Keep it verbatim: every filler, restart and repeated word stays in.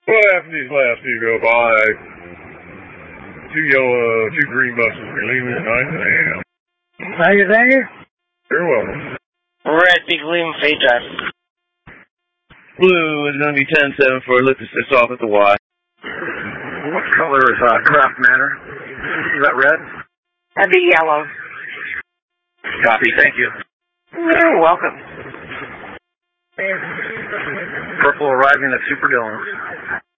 Well, after these last few go by, two yellow, two green buses are leaving at nine a.m. Thank you, thank you. You're welcome. Red, big leaving fade drive. Blue is going to be ten seven for lift assist off at the Y. What color is uh, craft matter? Is that red? That'd be yellow. Copy, thank you. You're welcome. Purple arriving at Super Dillon.